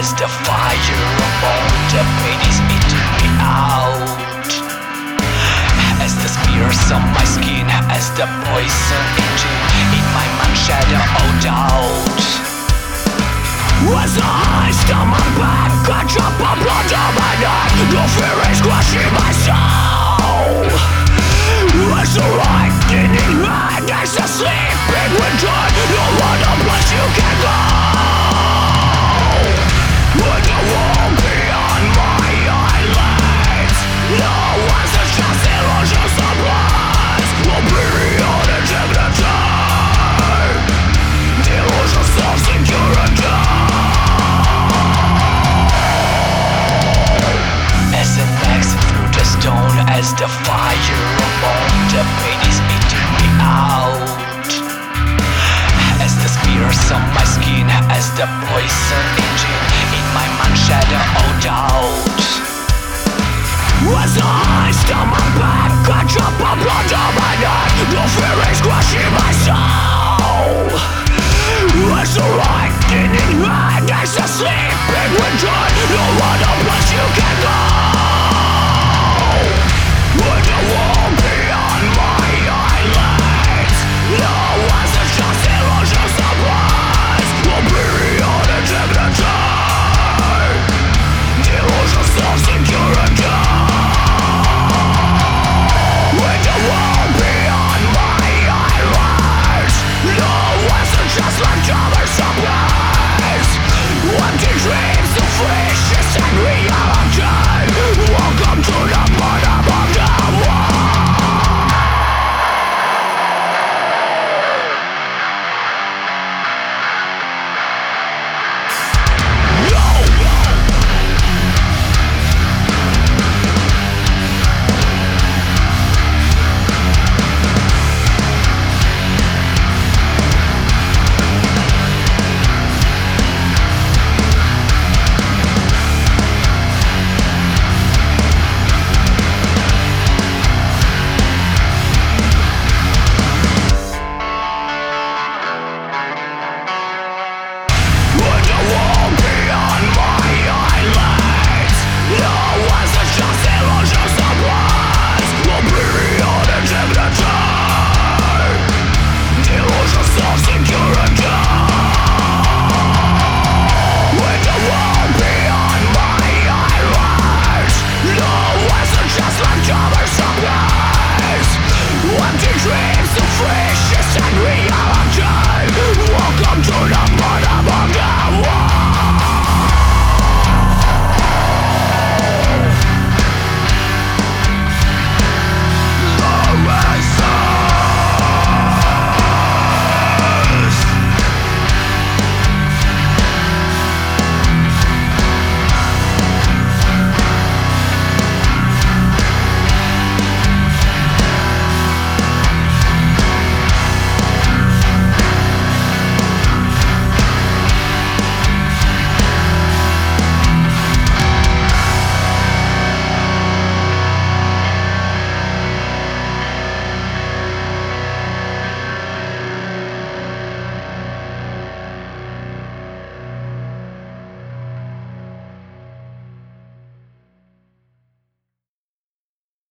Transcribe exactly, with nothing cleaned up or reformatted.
as the fire among the pain is eating me out. As the spears on my skin, as the poison engine in my mind shadow out. As I stab my back, I drop a blood on my neck. The fear is crushing my soul. As the lightning hand, as the sleeping winter, no other place you can go. With the wall beyond my eyelids, no one's just illusions of lies. Oblivion and dignity, the illusions of security. As an axe through the stone, as the fire among the pain is eating me out. As the spears on my skin, as the poison engine in my mind shadow out. As I stab my back, I drop a blood on my neck. The fear is crushing my soul. As the lightning hand, as the sleep